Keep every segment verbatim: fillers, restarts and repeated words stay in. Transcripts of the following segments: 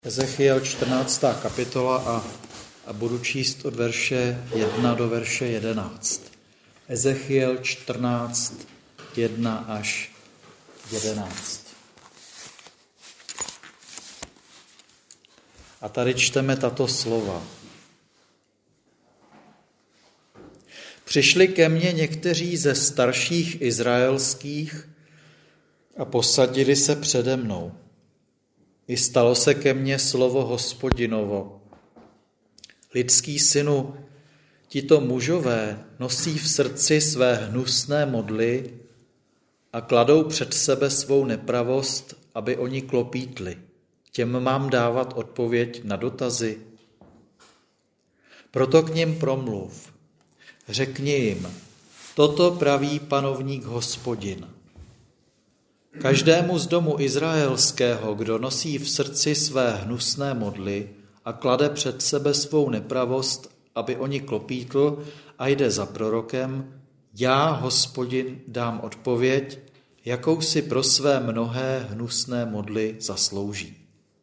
Ezechiel čtrnáctá kapitola a, a budu číst od verše jedna do verše jedenáct. Ezechiel čtrnáct, jedna až jedenáct. A tady čteme tato slova. Přišli ke mně někteří ze starších izraelských a posadili se přede mnou. I stalo se ke mně slovo Hospodinovo. Lidský synu, tito mužové nosí v srdci své hnusné modly a kladou před sebe svou nepravost, aby oni klopítli. Těm mám dávat odpověď na dotazy. Proto k nim promluv. Řekni jim, toto praví panovník Hospodin. Každému z domu izraelského, kdo nosí v srdci své hnusné modly a klade před sebe svou nepravost, aby oni klopítl a jde za prorokem, já, Hospodin, dám odpověď, jakou si pro své mnohé hnusné modly zaslouží.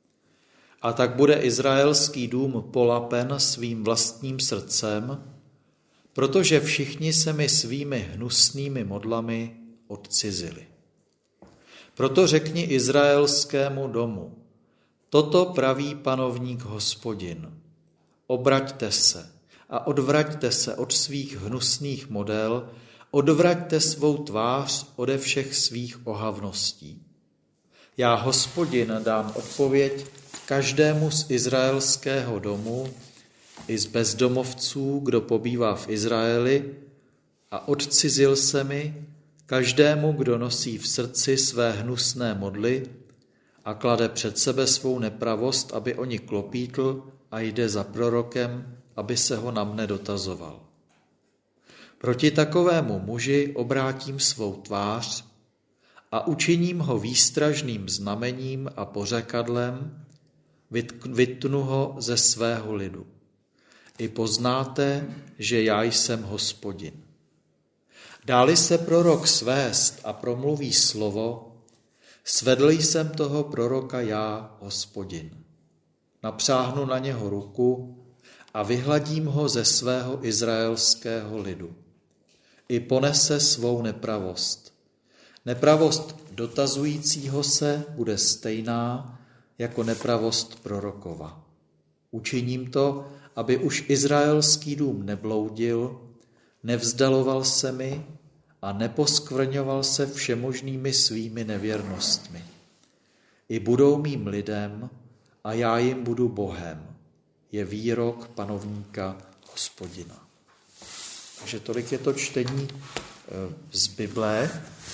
A tak bude izraelský dům polapen svým vlastním srdcem, protože všichni se mi svými hnusnými modlami odcizili. Proto řekni izraelskému domu, toto praví panovník Hospodin. Obraťte se a odvraťte se od svých hnusných model, odvraťte svou tvář ode všech svých ohavností. Já, Hospodin, dám odpověď každému z izraelského domu i z bezdomovců, kdo pobývá v Izraeli a odcizil se mi, každému, kdo nosí v srdci své hnusné modly a klade před sebe svou nepravost, aby oni klopítl a jde za prorokem, aby se ho na mne dotazoval. Proti takovému muži obrátím svou tvář a učiním ho výstražným znamením a pořekadlem, vytnu ho ze svého lidu. I poznáte, že já jsem Hospodin. Dáli se prorok svést a promluví slovo, svedl jsem toho proroka já, Hospodin. Napřáhnu na něho ruku a vyhladím ho ze svého izraelského lidu. I ponese svou nepravost. Nepravost dotazujícího se bude stejná jako nepravost prorokova. Učiním to, aby už izraelský dům nebloudil, nevzdaloval se mi a neposkvrňoval se všemožnými svými nevěrnostmi. I budou mým lidem a já jim budu Bohem, je výrok panovníka Hospodina. Takže tolik je to čtení z Bible.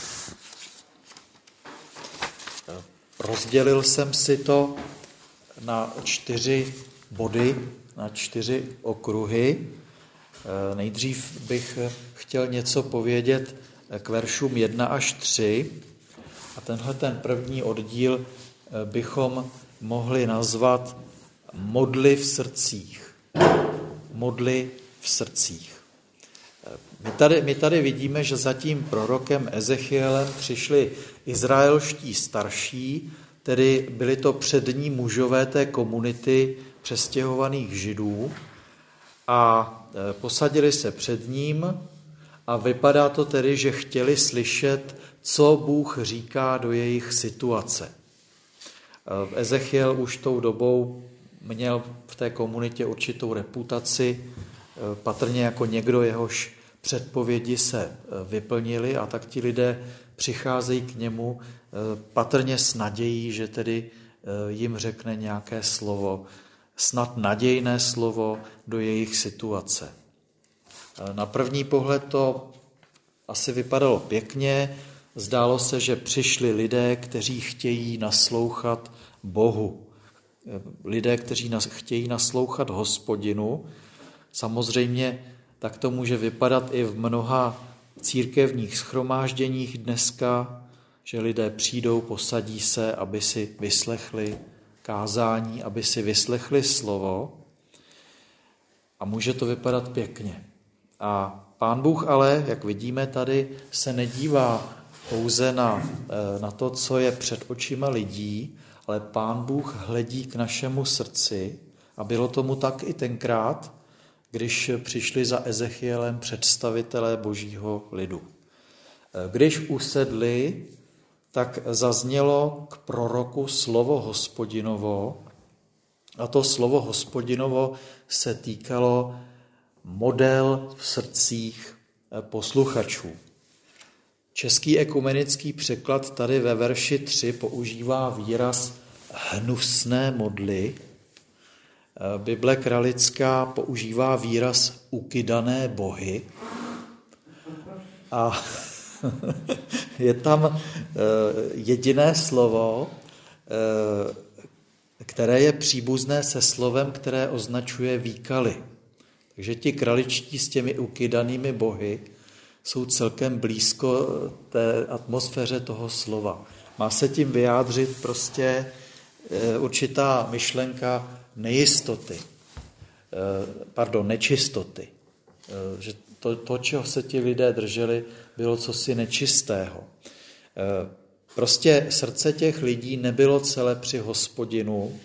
Rozdělil jsem si to na čtyři body, na čtyři okruhy. Nejdřív bych chtěl něco povědět k veršům jedna až tři. A tenhle ten první oddíl bychom mohli nazvat modly v srdcích. Modly v srdcích. My tady, my tady vidíme, že za tím prorokem Ezechielem přišli izraelští starší, tedy byli to přední mužové té komunity přestěhovaných Židů, a posadili se před ním a vypadá to tedy, že chtěli slyšet, co Bůh říká do jejich situace. Ezechiel už tou dobou měl v té komunitě určitou reputaci, patrně jako někdo, jehož předpovědi se vyplnily, a tak ti lidé přicházejí k němu patrně s nadějí, že tedy jim řekne nějaké slovo, snad nadějné slovo do jejich situace. Na první pohled to asi vypadalo pěkně, zdálo se, že přišli lidé, kteří chtějí naslouchat Bohu. Lidé, kteří chtějí naslouchat Hospodinu. Samozřejmě tak to může vypadat i v mnoha církevních shromážděních dneska, že lidé přijdou, posadí se, aby si vyslechli kázání, aby si vyslechli slovo, a může to vypadat pěkně. A Pán Bůh ale, jak vidíme tady, se nedívá pouze na, na to, co je před očima lidí, ale Pán Bůh hledí k našemu srdci a bylo tomu tak i tenkrát, když přišli za Ezechielem představitelé božího lidu. Když usedli, tak zaznělo k proroku slovo Hospodinovo a to slovo Hospodinovo se týkalo model v srdcích posluchačů. Český ekumenický překlad tady ve verši tři používá výraz hnusné modly. Bible kralická používá výraz ukydané bohy. A je tam jediné slovo, které je příbuzné se slovem, které označuje výkaly. Takže ti kraličtí s těmi ukydanými bohy jsou celkem blízko té atmosféře toho slova. Má se tím vyjádřit prostě určitá myšlenka nejistoty, pardon, nečistoty. Že to, to, čeho se ti lidé drželi, bylo cosi nečistého. Prostě srdce těch lidí nebylo celé při Hospodinu,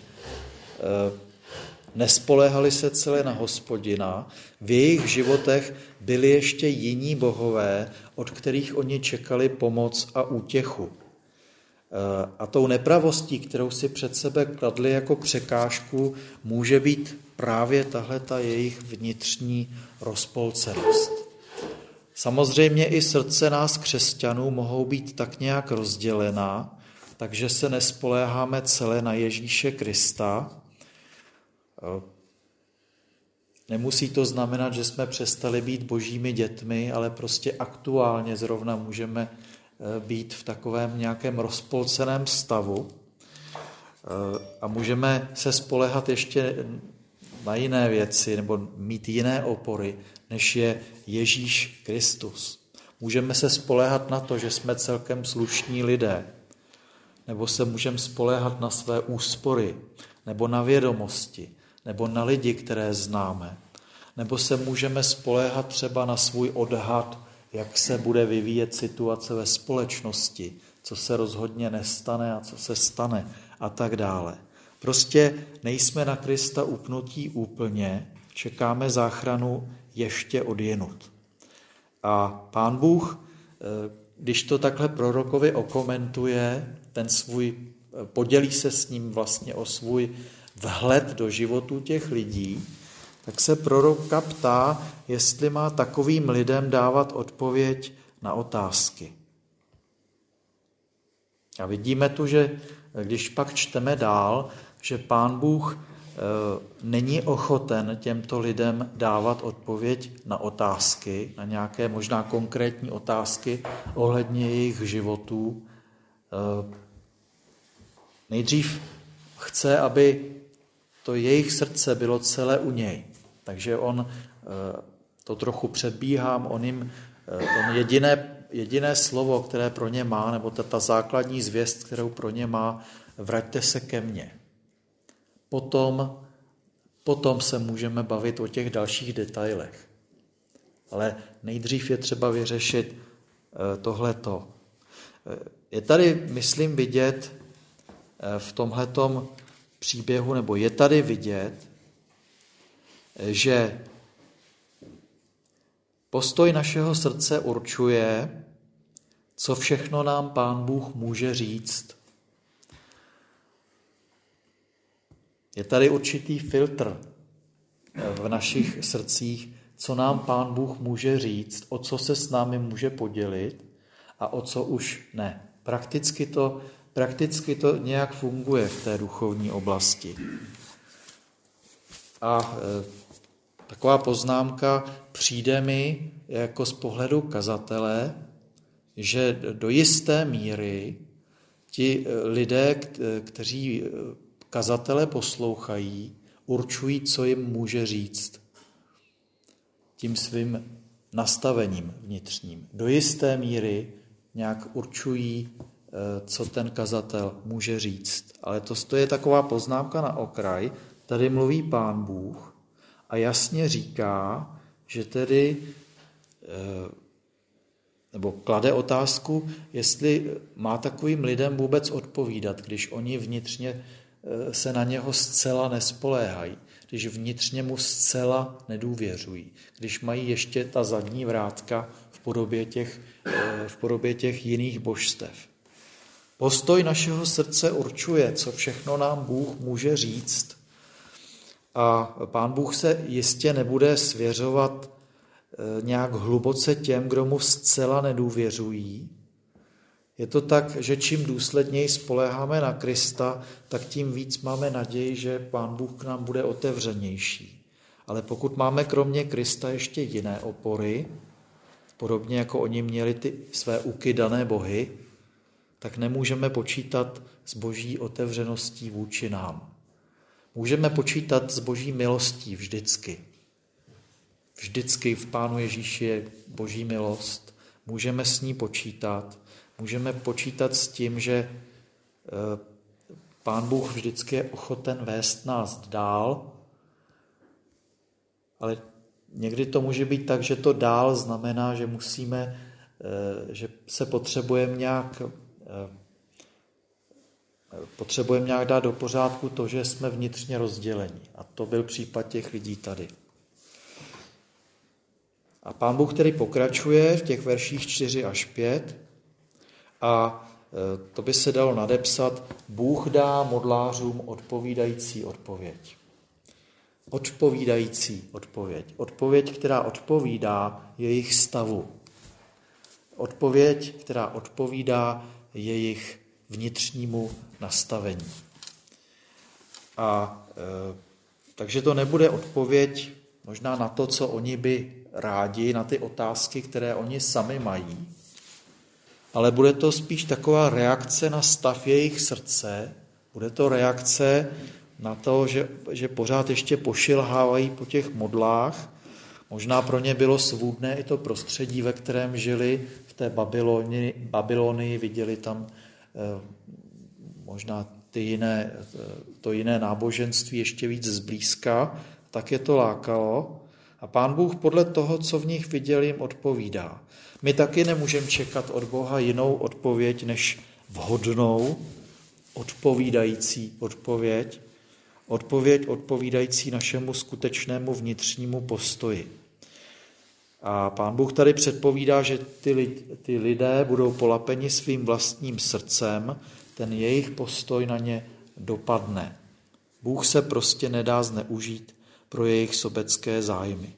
nespoléhali se celé na Hospodina, v jejich životech byli ještě jiní bohové, od kterých oni čekali pomoc a útěchu. A tou nepravostí, kterou si před sebe kladli jako překážku, může být právě tahleta jejich vnitřní rozpolcenost. Samozřejmě i srdce nás křesťanů mohou být tak nějak rozdělená, takže se nespoléháme celé na Ježíše Krista. Nemusí to znamenat, že jsme přestali být božími dětmi, ale prostě aktuálně zrovna můžeme být v takovém nějakém rozpolceném stavu a můžeme se spoléhat ještě na jiné věci nebo mít jiné opory, než je Ježíš Kristus. Můžeme se spoléhat na to, že jsme celkem slušní lidé, nebo se můžeme spoléhat na své úspory, nebo na vědomosti, nebo na lidi, které známe, nebo se můžeme spoléhat třeba na svůj odhad, jak se bude vyvíjet situace ve společnosti, co se rozhodně nestane a co se stane a tak dále. Prostě nejsme na Krista upnutí úplně, čekáme záchranu ještě odjenut. A Pán Bůh, když to takhle prorokovi okomentuje, ten svůj, podělí se s ním vlastně o svůj vhled do životů těch lidí, tak se proroka ptá, jestli má takovým lidem dávat odpověď na otázky. A vidíme tu, že když pak čteme dál, že Pán Bůh není ochoten těmto lidem dávat odpověď na otázky, na nějaké možná konkrétní otázky ohledně jejich životů. Nejdřív chce, aby to jejich srdce bylo celé u něj. Takže on, to trochu předbíhám, on jim, on jediné, jediné slovo, které pro ně má, nebo ta, ta základní zvěst, kterou pro ně má, vraťte se ke mně. Potom, potom se můžeme bavit o těch dalších detailech. Ale nejdřív je třeba vyřešit tohleto. Je tady, myslím, vidět v tomhletom příběhu, nebo je tady vidět, že postoj našeho srdce určuje, co všechno nám Pán Bůh může říct. Je tady určitý filtr v našich srdcích, co nám Pán Bůh může říct, o co se s námi může podělit a o co už ne. Prakticky to, prakticky to nějak funguje v té duchovní oblasti. A e, taková poznámka přijde mi jako z pohledu kazatele, že do jisté míry ti lidé, kteří kazatele poslouchají, určují, co jim může říct. Tím svým nastavením vnitřním. Do jisté míry nějak určují, co ten kazatel může říct. Ale to, to je taková poznámka na okraj. Tady mluví Pán Bůh a jasně říká, že tedy nebo klade otázku, jestli má takovým lidem vůbec odpovídat, když oni vnitřně se na něho zcela nespoléhají, když vnitřně mu zcela nedůvěřují, když mají ještě ta zadní vrátka v podobě těch, v podobě těch jiných božstev. Postoj našeho srdce určuje, co všechno nám Bůh může říct. A Pán Bůh se jistě nebude svěřovat nějak hluboce těm, kdo mu zcela nedůvěřují. Je to tak, že čím důsledněji spoléháme na Krista, tak tím víc máme naději, že Pán Bůh k nám bude otevřenější. Ale pokud máme kromě Krista ještě jiné opory, podobně jako oni měli ty své ukydané bohy, tak nemůžeme počítat s boží otevřeností vůči nám. Můžeme počítat s boží milostí vždycky. Vždycky v Pánu Ježíši je boží milost. Můžeme s ní počítat. Můžeme počítat s tím, že Pán Bůh vždycky je ochoten vést nás dál, ale někdy to může být tak, že to dál znamená, že musíme, že se potřebujeme nějak, potřebujeme nějak dát do pořádku to, že jsme vnitřně rozděleni. A to byl případ těch lidí tady. A Pán Bůh tedy pokračuje v těch verších čtyři až pět a to by se dalo nadepsat: Bůh dá modlářům odpovídající odpověď. Odpovídající odpověď. Odpověď, která odpovídá jejich stavu. Odpověď, která odpovídá jejich vnitřnímu nastavení. A e, takže to nebude odpověď možná na to, co oni by rádi, na ty otázky, které oni sami mají, ale bude to spíš taková reakce na stav jejich srdce, bude to reakce na to, že, že pořád ještě pošilhávají po těch modlách. Možná pro ně bylo svůdné i to prostředí, ve kterém žili v té Babylonii, Babylonii viděli tam eh, možná ty jiné, to jiné náboženství ještě víc zblízka, tak je to lákalo. A Pán Bůh podle toho, co v nich viděl, jim odpovídá. My taky nemůžeme čekat od Boha jinou odpověď, než vhodnou, odpovídající odpověď, odpověď odpovídající našemu skutečnému vnitřnímu postoji. A Pán Bůh tady předpovídá, že ty, ty lidé budou polapeni svým vlastním srdcem, ten jejich postoj na ně dopadne. Bůh se prostě nedá zneužít pro jejich sobecké zájmy.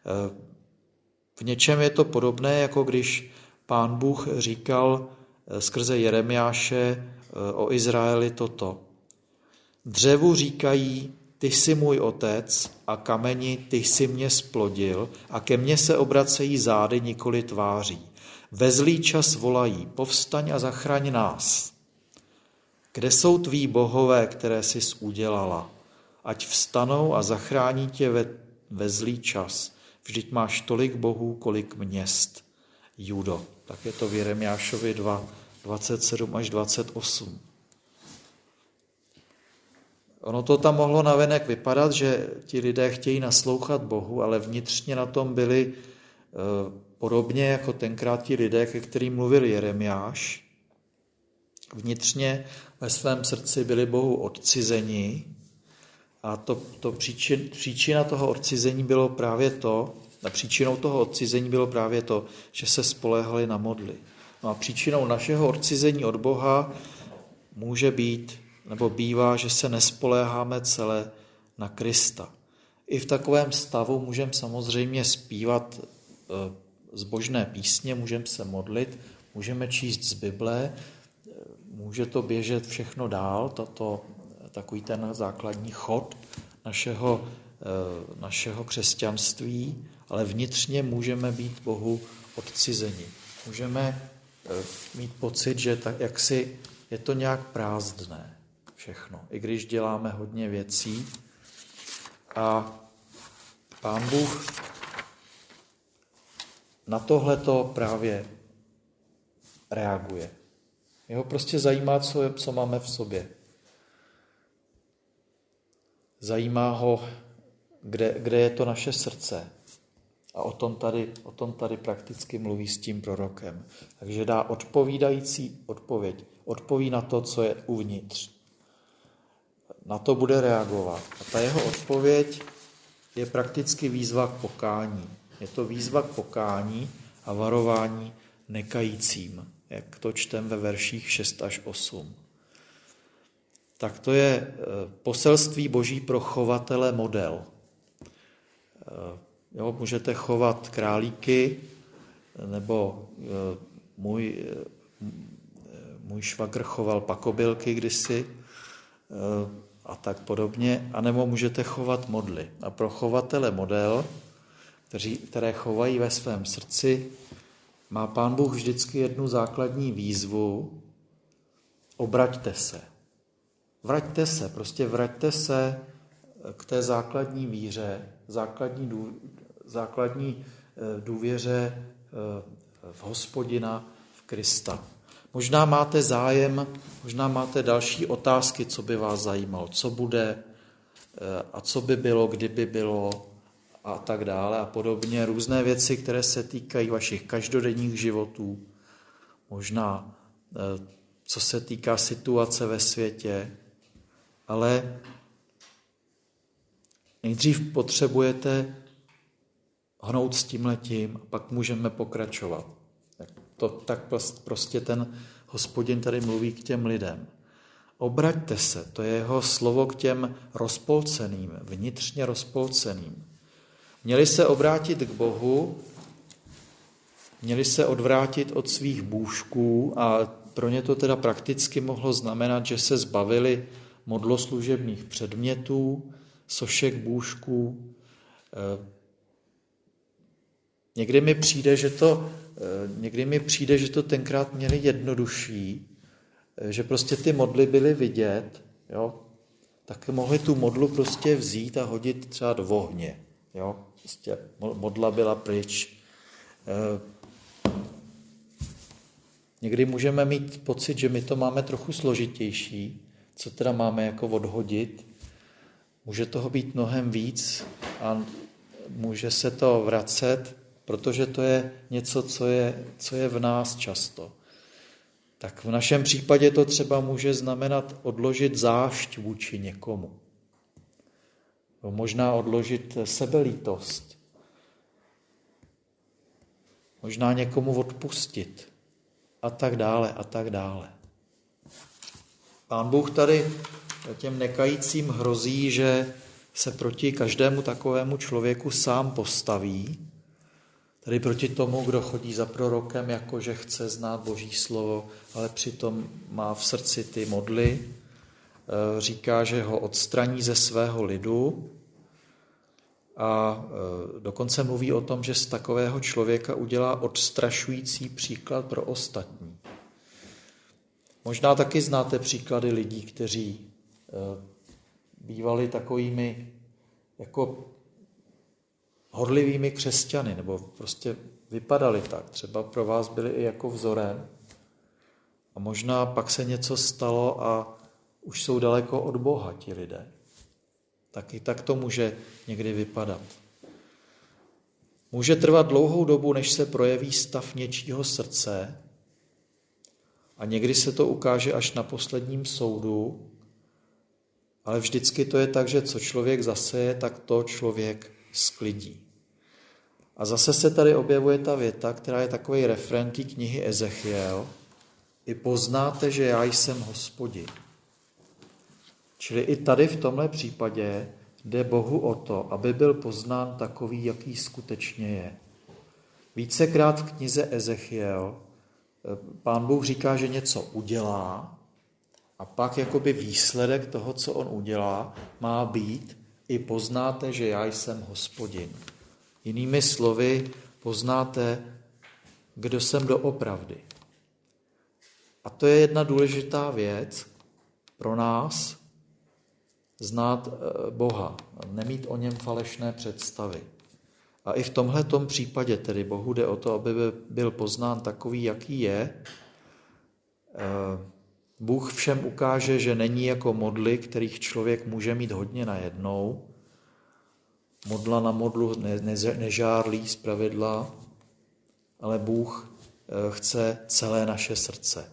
V něčem je to podobné, jako když Pán Bůh říkal skrze Jeremiáše o Izraeli toto. Dřevu říkají, ty jsi můj otec, a kameni, ty jsi mě splodil, a ke mně se obracejí zády, nikoli tváří. Ve zlý čas volají, povstaň a zachraň nás. Kde jsou tví bohové, které jsi udělala? Ať vstanou a zachrání tě ve, ve zlý čas. Vždyť máš tolik bohů, kolik měst. Judo. Tak je to v Jeremiášovi dva, dvacet sedm až dvacet osm. Ono to tam mohlo navenek vypadat, že ti lidé chtějí naslouchat Bohu, ale vnitřně na tom byli eh, podobně jako tenkrát ti lidé, ke kterým mluvil Jeremiáš. Vnitřně ve svém srdci byli Bohu odcizeni a to, to příčin, příčina toho odcizení bylo právě to, a příčinou toho odcizení bylo právě to, že se spoléhali na modly. No a příčinou našeho odcizení od Boha může být, nebo bývá, že se nespoléháme celé na Krista. I v takovém stavu můžeme samozřejmě zpívat zbožné písně, můžeme se modlit, můžeme číst z Bible, může to běžet všechno dál, tato, takový ten základní chod našeho, našeho křesťanství, ale vnitřně můžeme být Bohu odcizeni. Můžeme mít pocit, že tak jaksi je to nějak prázdné všechno, i když děláme hodně věcí. A Pán Bůh na tohleto právě reaguje. Jeho prostě zajímá, co, je, co máme v sobě. Zajímá ho, kde, kde je to naše srdce. A o tom tady, o tom tady prakticky mluví s tím prorokem. Takže dá odpovídající odpověď. Odpoví na to, co je uvnitř. Na to bude reagovat. A ta jeho odpověď je prakticky výzva k pokání. Je to výzva k pokání a varování nekajícím, jak to čtem ve verších šest až osm. Tak to je poselství Boží pro chovatele model. Jo, můžete chovat králíky, nebo můj, můj švagr choval pakobylky kdysi a tak podobně, anebo můžete chovat modly. A pro chovatele model, kteří, které chovají ve svém srdci, má Pán Bůh vždycky jednu základní výzvu: obraťte se. Vraťte se, prostě vraťte se k té základní víře, základní, dů, základní důvěře v Hospodina, v Krista. Možná máte zájem, možná máte další otázky, co by vás zajímalo, co bude a co by bylo, kdyby bylo a tak dále a podobně. Různé věci, které se týkají vašich každodenních životů, možná co se týká situace ve světě, ale nejdřív potřebujete hnout s tímhletím a pak můžeme pokračovat. To, tak prostě ten Hospodin tady mluví k těm lidem. Obraťte se, to je jeho slovo k těm rozpolceným, vnitřně rozpolceným. Měli se obrátit k Bohu, měli se odvrátit od svých bůžků a pro ně to teda prakticky mohlo znamenat, že se zbavili modloslužebných předmětů, sošek bůžků. Někdy mi přijde, že to, někdy mi přijde, že to tenkrát měli jednodušší, že prostě ty modly byly vidět, jo? Tak mohli tu modlu prostě vzít a hodit třeba do ohně. Jo? Prostě modla byla pryč. Někdy můžeme mít pocit, že my to máme trochu složitější, co teda máme jako odhodit. Může toho být mnohem víc a může se to vracet, protože to je něco, co je, co je v nás často. Tak v našem případě to třeba může znamenat odložit zášť vůči někomu. Možná odložit sebelítost. Možná někomu odpustit. A tak dále, a tak dále. Pán Bůh tady těm nekajícím hrozí, že se proti každému takovému člověku sám postaví, tedy proti tomu, kdo chodí za prorokem, jakože chce znát Boží slovo, ale přitom má v srdci ty modly, říká, že ho odstraní ze svého lidu a dokonce mluví o tom, že z takového člověka udělá odstrašující příklad pro ostatní. Možná taky znáte příklady lidí, kteří bývali takovými jako horlivými křesťany, nebo prostě vypadali tak. Třeba pro vás byli i jako vzorem. A možná pak se něco stalo a už jsou daleko od Boha ti lidé. Taky tak to může někdy vypadat. Může trvat dlouhou dobu, než se projeví stav něčího srdce a někdy se to ukáže až na posledním soudu, ale vždycky to je tak, že co člověk zaseje, tak to člověk sklidí. A zase se tady objevuje ta věta, která je takový refrén té knihy Ezechiel. I poznáte, že já jsem Hospodin. Čili i tady v tomhle případě jde Bohu o to, aby byl poznán takový, jaký skutečně je. Vícekrát v knize Ezechiel Pán Bůh říká, že něco udělá a pak jakoby výsledek toho, co on udělá, má být i poznáte, že já jsem Hospodin. Jinými slovy, poznáte, kdo jsem doopravdy. A to je jedna důležitá věc pro nás, znát Boha, nemít o něm falešné představy. A i v tomhletom případě tedy Bohu jde o to, aby byl poznán takový, jaký je. Bůh všem ukáže, že není jako modly, kterých člověk může mít hodně najednou, modla na modlu ne, ne, nežárlí zpravidla, ale Bůh chce celé naše srdce.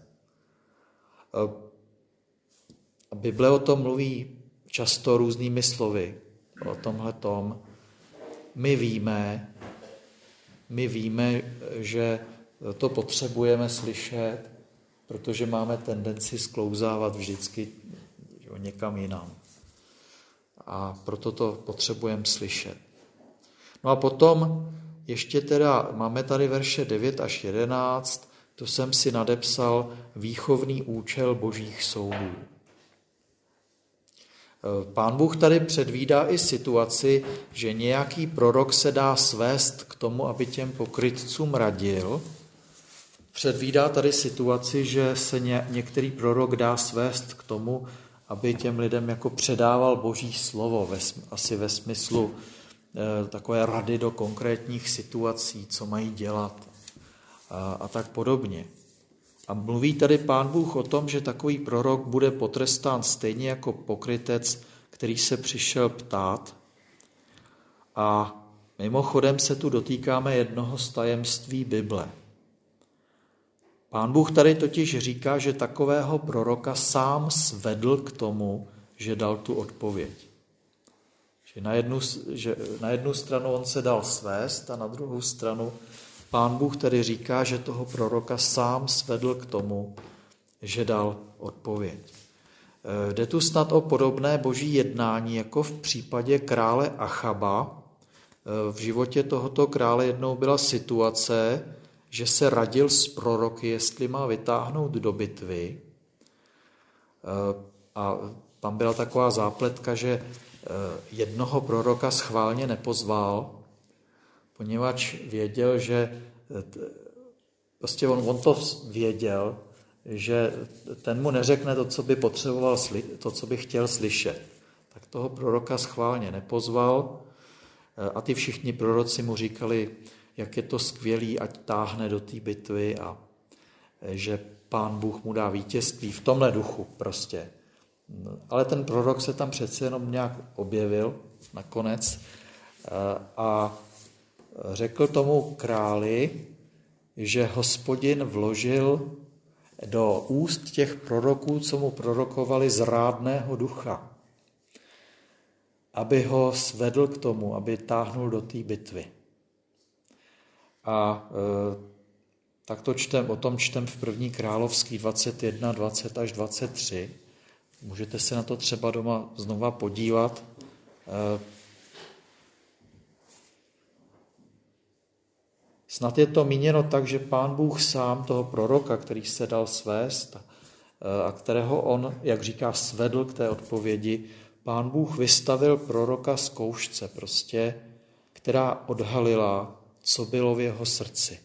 A Bible o tom mluví často různými slovy, o tomhletom. My víme, my víme, že to potřebujeme slyšet, protože máme tendenci sklouzávat vždycky někam jinam. A proto to potřebujeme slyšet. No a potom ještě teda máme tady verše devět až jedenáct, to jsem si nadepsal výchovný účel božích soudů. Pán Bůh tady předvídá i situaci, že nějaký prorok se dá svést k tomu, aby těm pokrytcům radil. Předvídá tady situaci, že se ně, některý prorok dá svést k tomu, aby těm lidem jako předával boží slovo, ve, asi ve smyslu e, takové rady do konkrétních situací, co mají dělat a, a tak podobně. A mluví tady Pán Bůh o tom, že takový prorok bude potrestán stejně jako pokrytec, který se přišel ptát. A mimochodem se tu dotýkáme jednoho z tajemství Bible. Pán Bůh tady totiž říká, že takového proroka sám svedl k tomu, že dal tu odpověď. Že na jednu, že na jednu stranu on se dal svést a na druhou stranu Pán Bůh tedy říká, že toho proroka sám svedl k tomu, že dal odpověď. Jde tu snad o podobné boží jednání, jako v případě krále Achaba. V životě tohoto krále jednou byla situace, že se radil s proroky, jestli má vytáhnout do bitvy. A tam byla taková zápletka, že jednoho proroka schválně nepozval, poněvadž věděl, že prostě on, on to věděl, že ten mu neřekne to, co by potřeboval, to, co by chtěl slyšet. Tak toho proroka schválně nepozval a ty všichni proroci mu říkali, jak je to skvělý, ať táhne do té bitvy a že Pán Bůh mu dá vítězství v tomhle duchu prostě. Ale ten prorok se tam přece jenom nějak objevil nakonec a řekl tomu králi, že Hospodin vložil do úst těch proroků, co mu prorokovali, zrádného ducha, aby ho svedl k tomu, aby táhnul do té bitvy. A e, tak to čtem, o tom čtem v první královský dvacet jedna, dvacet až dvacet tři. Můžete se na to třeba doma znova podívat. E, snad je to míněno tak, že Pán Bůh sám toho proroka, který se dal svést a kterého on, jak říká, svedl k té odpovědi, Pán Bůh vystavil proroka zkoušce prostě, která odhalila, co bylo v jeho srdci.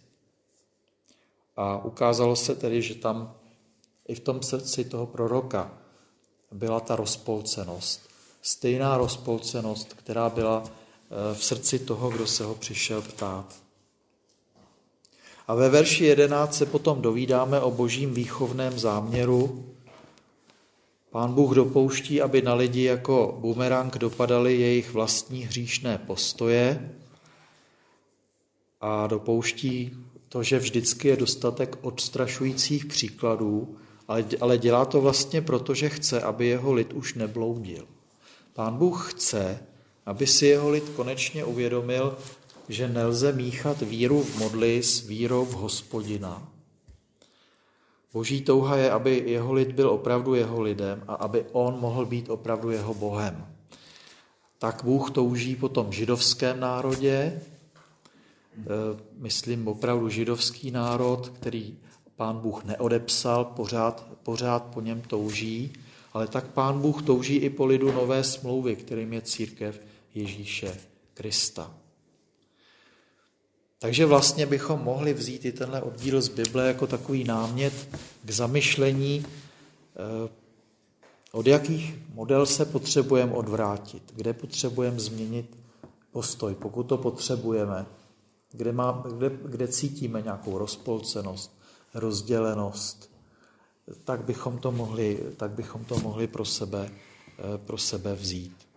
A ukázalo se tedy, že tam i v tom srdci toho proroka byla ta rozpolcenost. Stejná rozpolcenost, která byla v srdci toho, kdo se ho přišel ptát. A ve verši jedenáct se potom dovídáme o božím výchovném záměru. Pán Bůh dopouští, aby na lidi jako bumerang dopadaly jejich vlastní hříšné postoje a dopouští to, že vždycky je dostatek odstrašujících příkladů, ale, ale dělá to vlastně proto, že chce, aby jeho lid už nebloudil. Pán Bůh chce, aby si jeho lid konečně uvědomil, že nelze míchat víru v modly s vírou v Hospodina. Boží touha je, aby jeho lid byl opravdu jeho lidem a aby on mohl být opravdu jeho Bohem. Tak Bůh touží po tom židovském národě, myslím opravdu židovský národ, který Pán Bůh neodepsal, pořád, pořád po něm touží, ale tak Pán Bůh touží i po lidu nové smlouvy, kterým je církev Ježíše Krista. Takže vlastně bychom mohli vzít i tenhle oddíl z Bible jako takový námět k zamyšlení, od jakých model se potřebujeme odvrátit, kde potřebujeme změnit postoj, pokud to potřebujeme, kde, má, kde, kde cítíme nějakou rozpolcenost, rozdělenost, tak bychom to mohli, tak bychom to mohli pro sebe, pro sebe vzít.